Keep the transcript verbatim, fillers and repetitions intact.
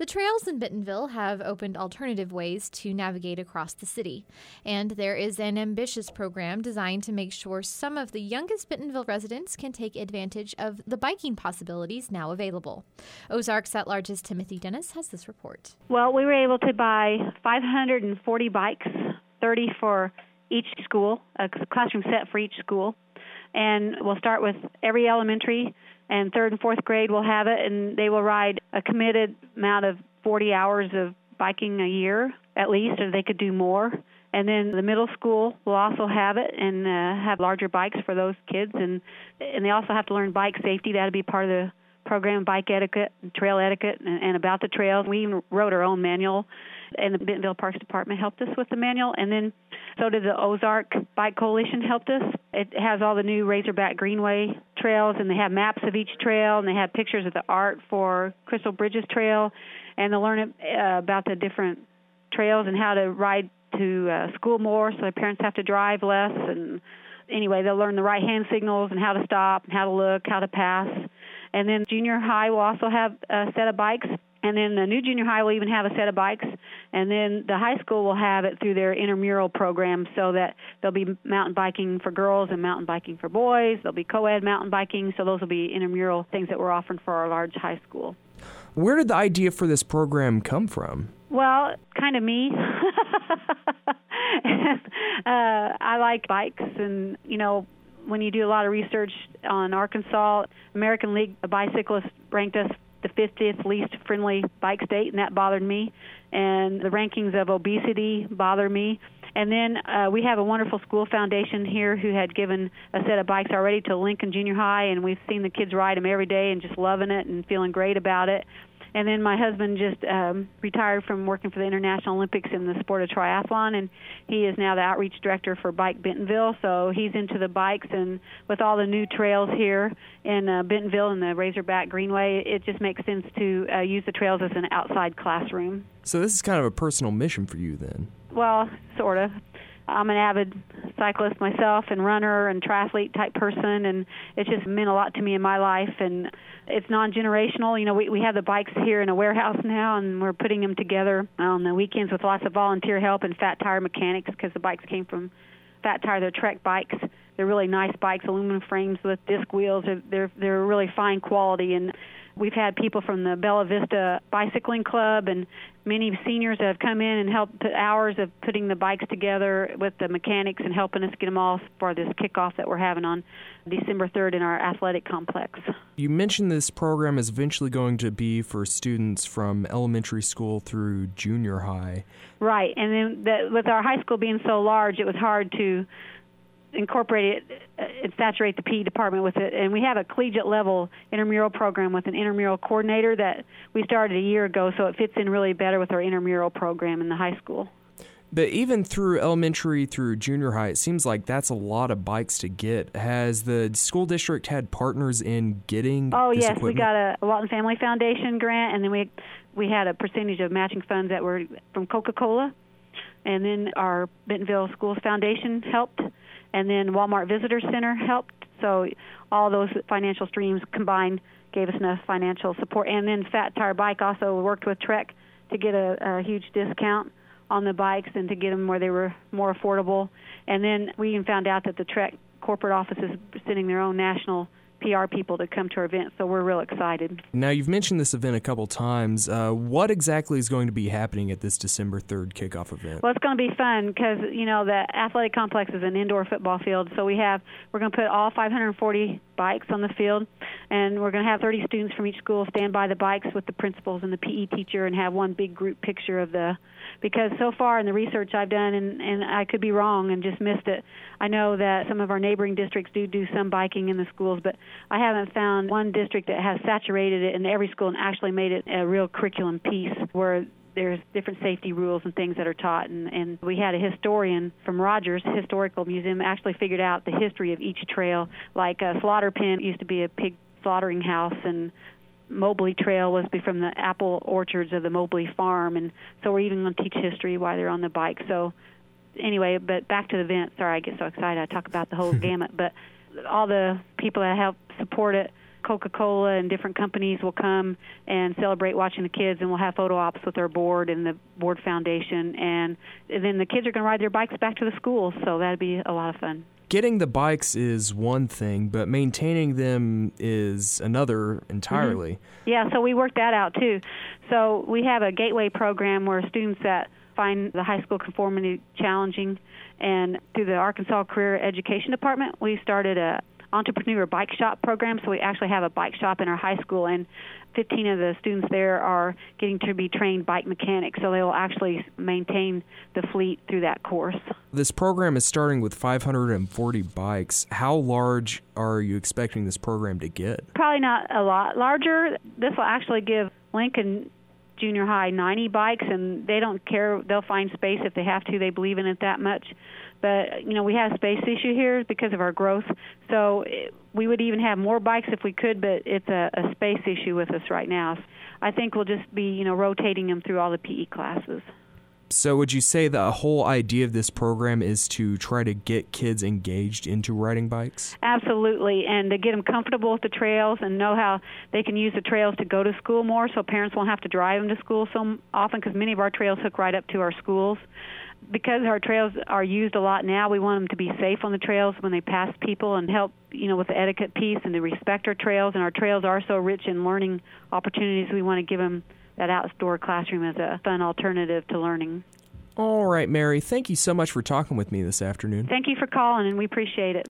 trails in Bentonville have opened alternative ways to navigate across the city, and there is an ambitious program designed to make sure some of the youngest Bentonville residents can take advantage of the biking possibilities now available. Ozarks at-Large's Timothy Dennis has this report. Well, we were able to buy five hundred forty bikes, thirty for each school, a classroom set for each school, and we'll start with every elementary, and third and fourth grade will have it, and they will ride a committed amount of forty hours of biking a year at least, or they could do more. And then the middle school will also have it and uh, have larger bikes for those kids, and and they also have to learn bike safety. That'll be part of the program, bike etiquette, and trail etiquette, and, and about the trails. We even wrote our own manual, and the Bentonville Parks Department helped us with the manual, and then so did the Ozark Bike Coalition helped us. It has all the new Razorback Greenway trails, and they have maps of each trail, and they have pictures of the art for Crystal Bridges Trail, and they'll learn uh, about the different trails and how to ride to uh, school more, so their parents have to drive less. And anyway, they'll learn the right-hand signals and how to stop and how to look, how to pass. And then junior high will also have a set of bikes. And then the new junior high will even have a set of bikes. And then the high school will have it through their intramural program, so that there'll be mountain biking for girls and mountain biking for boys. There'll be co-ed mountain biking, so those will be intramural things that we're offering for our large high school. Where did the idea for this program come from? Well, kind of me. uh, I like bikes, and, you know, when you do a lot of research on Arkansas, American League of Bicyclists ranked us the fiftieth least friendly bike state, and that bothered me. And the rankings of obesity bother me. And then uh, we have a wonderful school foundation here who had given a set of bikes already to Lincoln Junior High, and we've seen the kids ride them every day and just loving it and feeling great about it. And then my husband just um, retired from working for the International Olympics in the sport of triathlon, and he is now the outreach director for Bike Bentonville. So he's into the bikes, and with all the new trails here in uh, Bentonville and the Razorback Greenway, it just makes sense to uh, use the trails as an outside classroom. So this is kind of a personal mission for you then? Well, sort of. I'm an avid cyclist myself and runner and triathlete type person, and it's just meant a lot to me in my life. And it's non-generational. You know, we, we have the bikes here in a warehouse now, and we're putting them together on the weekends with lots of volunteer help and Fat Tire mechanics, because the bikes came from Fat Tire. They're Trek bikes. They're really nice bikes, aluminum frames with disc wheels. They're, they're, they're really fine quality, and we've had people from the Bella Vista Bicycling Club and many seniors that have come in and helped put hours of putting the bikes together with the mechanics and helping us get them all for this kickoff that we're having on December third in our athletic complex. You mentioned this program is eventually going to be for students from elementary school through junior high. Right, and then the, with our high school being so large, it was hard to incorporate it and saturate the P E department with it. And we have a collegiate level intramural program with an intramural coordinator that we started a year ago, so it fits in really better with our intramural program in the high school. But even through elementary through junior high, it seems like that's a lot of bikes to get. Has the school district had partners in getting Oh, this yes. equipment? We got a Walton Family Foundation grant, and then we we had a percentage of matching funds that were from Coca-Cola. And then our Bentonville Schools Foundation helped. And then Walmart Visitor Center helped. So all those financial streams combined gave us enough financial support. And then Fat Tire Bike also worked with Trek to get a, a huge discount on the bikes and to get them where they were more affordable. And then we even found out that the Trek corporate office is sending their own national P R people to come to our event, so we're real excited. Now, you've mentioned this event a couple times. Uh, what exactly is going to be happening at this December third kickoff event? Well, it's going to be fun because, you know, the athletic complex is an indoor football field, so we have, we're going to put all five hundred forty bikes on the field, and we're going to have thirty students from each school stand by the bikes with the principals and the P E teacher and have one big group picture of the, because so far in the research I've done, and, and I could be wrong and just missed it, I know that some of our neighboring districts do do some biking in the schools, but I haven't found one district that has saturated it in every school and actually made it a real curriculum piece where there's different safety rules and things that are taught. And, and we had a historian from Rogers Historical Museum actually figured out the history of each trail. Like a slaughter pen used to be a pig slaughtering house, and Mobley Trail was from the apple orchards of the Mobley Farm. And so we're even going to teach history while they're on the bike. So anyway, but back to the event. Sorry, I get so excited. I talk about the whole gamut. But all the people that help support it Coca-Cola and different companies will come and celebrate watching the kids, and we'll have photo ops with our board and the board foundation, and, and then the kids are going to ride their bikes back to the schools, so that'll be a lot of fun. Getting the bikes is one thing, but maintaining them is another entirely. Mm-hmm. Yeah, so we work that out too. So we have a gateway program where students that find the high school conformity challenging, and through the Arkansas Career Education Department, we started a entrepreneur bike shop program. So we actually have a bike shop in our high school, and fifteen of the students there are getting to be trained bike mechanics, so they will actually maintain the fleet through that course. This program is starting with five hundred forty bikes. How large are you expecting this program to get? Probably not a lot larger. This will actually give Lincoln Junior High ninety bikes, and they don't care. They'll find space if they have to. They believe in it that much. But, you know, we have a space issue here because of our growth. So we would even have more bikes if we could, but it's a, a space issue with us right now. I think we'll just be, you know, rotating them through all the P E classes. So would you say the whole idea of this program is to try to get kids engaged into riding bikes? Absolutely, and to get them comfortable with the trails and know how they can use the trails to go to school more, so parents won't have to drive them to school so often, because many of our trails hook right up to our schools. Because our trails are used a lot now, we want them to be safe on the trails when they pass people and help, you know, with the etiquette piece and to respect our trails. And our trails are so rich in learning opportunities, we want to give them that outdoor classroom as a fun alternative to learning. All right, Mary, thank you so much for talking with me this afternoon. Thank you for calling, and we appreciate it.